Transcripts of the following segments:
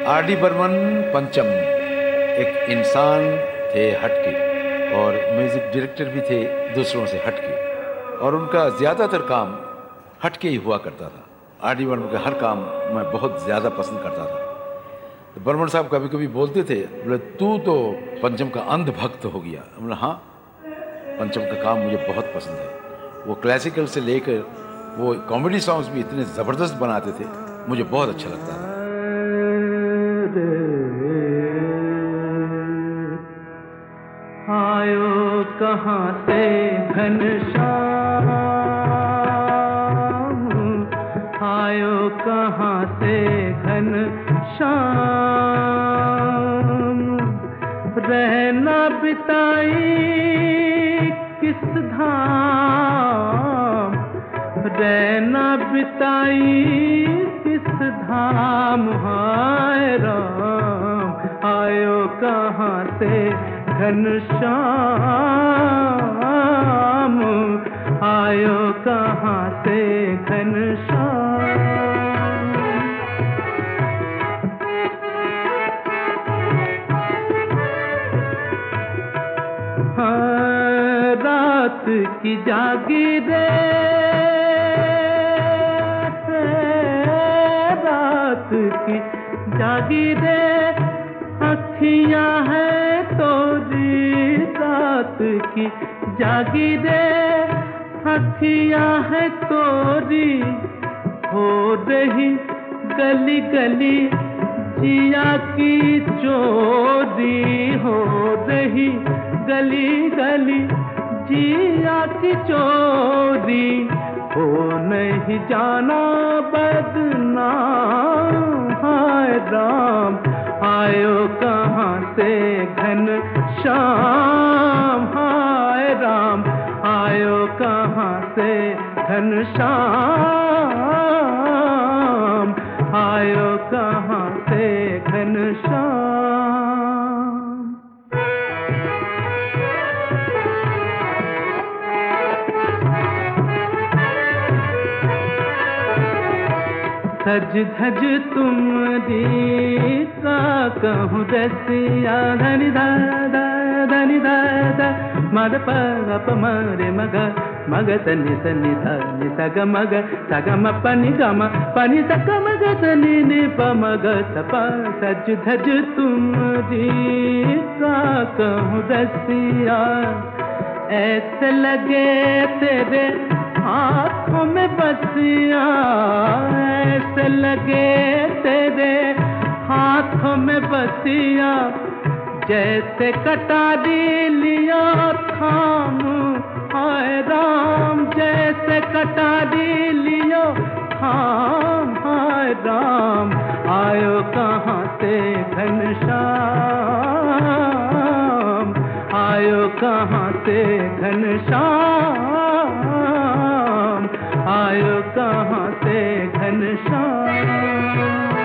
R D Burman पंचम एक इंसान थे हटके और म्यूजिक डायरेक्टर भी थे दूसरों से हटके, और उनका ज़्यादातर काम हटके ही हुआ करता था। आर डी बर्मन का हर काम मैं बहुत ज़्यादा पसंद करता था। तो बर्मन साहब कभी कभी बोलते थे, बोले तू तो पंचम का अंध भक्त हो गया। बोला हाँ, पंचम का काम मुझे बहुत पसंद है। वो क्लासिकल से लेकर वो कॉमेडी सॉन्ग्स भी इतने ज़बरदस्त बनाते थे, मुझे बहुत अच्छा लगता था। आयो कहाँ से घनश्याम, आयो कहाँ से घनश्याम, रहना बिताई किस धाम, रहना बिताई किस धाम, हाय राम आयो कहाँ से घनश्याम, आयो कहाँ से घनश्याम। हाँ, रात की जागीरे, रात की जागीरे अखियाँ हैं तोरी, रात की जागीरे अखियाँ हैं तोरी, हो रही गली गली जिया की चोरी, हो रही गली गली जिया की चोरी, हो नहीं जाना बदनाम, हाय राम आयो कहाँ से घनश्याम, हाय राम आयो कहाँ से घनश्याम, आयो कहाँ से घनश्याम। सज धज तुमरी का कहूँ रसिया, धनि दादा धनि दादा मद प मरे मग मग तनि तनि धनि सग मग सग म पनि ग म पनि सग मग तनि नि प मग स प। सज धज तुमरी का कहूँ रसिया, ऐसे लगे तेरे हाथों में बसिया, ऐसे लगे तेरे हाथों में बसिया, जैसे कटारी लिया थाम, हाय राम जैसे कटारी लियो थाम, हाय राम आयो कहाँ से घनश्याम, आयो कहाँ से घनश्याम, आयो कहाँ से घनश्याम।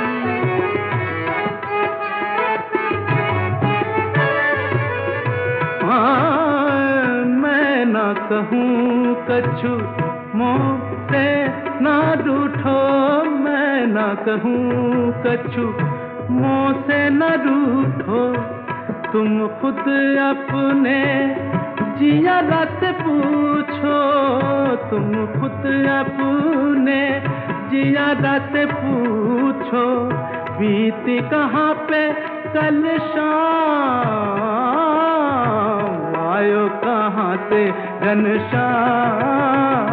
हाँ, मैं न कहूँ कछु मुँह से न रूठो, मैं न कहूँ कछु मुँह से न रूठो, तुम खुद अपने जिया रात पूछो, तुम खुद अपने जिया रात पूछो, बीती कहाँ पे कल शाम, आयो कहाँ से घनश्याम,